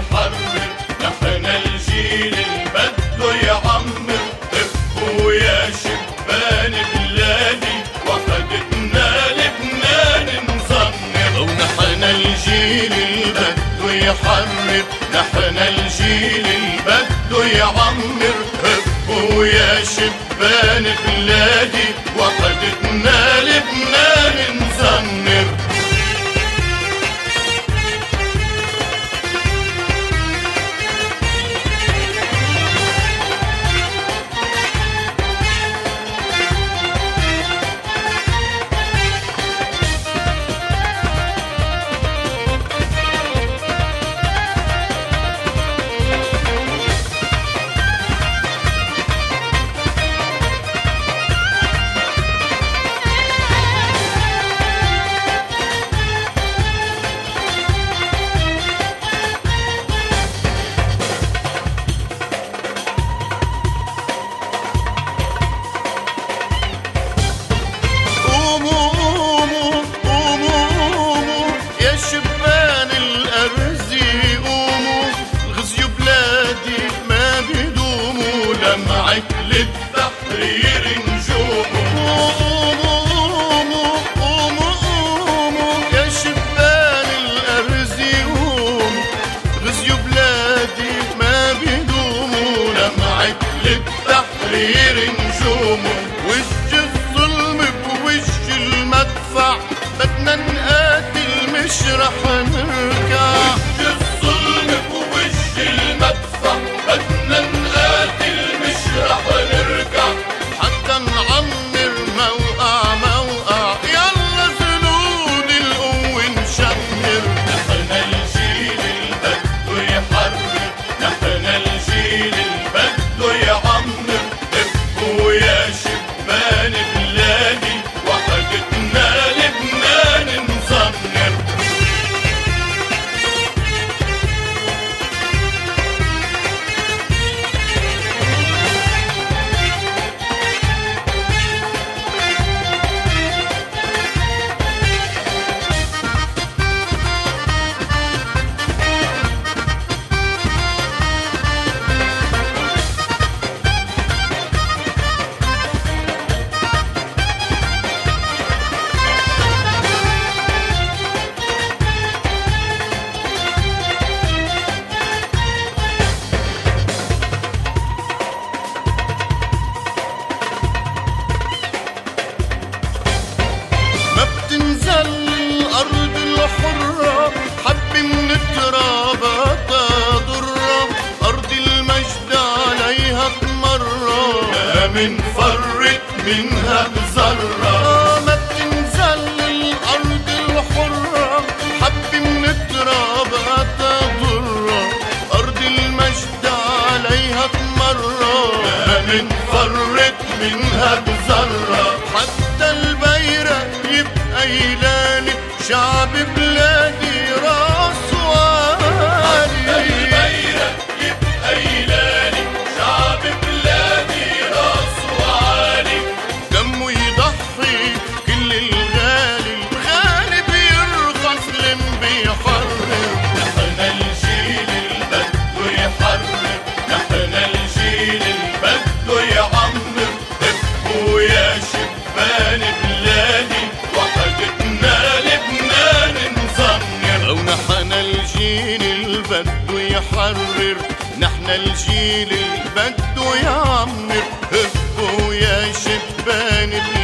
ويحرر، نحن الجيل البده يعمر. هبوا يا شبان بلادي وحدتنا لبنان نصنر. ونحن الجيل البده يحرر، نحن الجيل البده يعمر. هبوا يا شبان بلادي وحدتنا لبنان نصنر. للتحرير نجومه. قوموا قوموا قوموا يا شبان الأرز قوموا، غزيوا بلادي ما بيدوموا. لمعت للتحرير نجومه. وش الظلم بوش المدفع، بدنا نقاتل مش رح نركع. وش الظلم بوش المدفع، بدنا نقاتل مش رح نركع. حتى نعمر موقع موقع، يلا جنود القوة نشمر. نحن الجيل البده يحرر، نحن الجيل البده يعمر. هبوا يا شبان بلادي وحدتنا لبنان نصنر. الأرض الحرة حب من الترابات ضرة، أرض المجد عليها تمرة، ما منفرط منها بذرة. ما بتنزل الأرض الحرة حب من الترابات ضرة، أرض المجد عليها تمرة، ما منفرط منها بذرة. حتى البيرق يبقى يلاني، شعب بلادي راس وعالي. حتى البيرق يبقى يلاني، شعب بلادي راس وعالي. دمه يضحي كل الغالي، الغالي بيرخص لم بيحرر. نحن الجيل البده يحرر، نحن الجيل البده يعمر. هبوا يا شبان بلادي وحدتنا لبنان نصنر. ونحن الجيل البده يحرر، نحن الجيل البده يعمر. هبوا يا شبان بلادي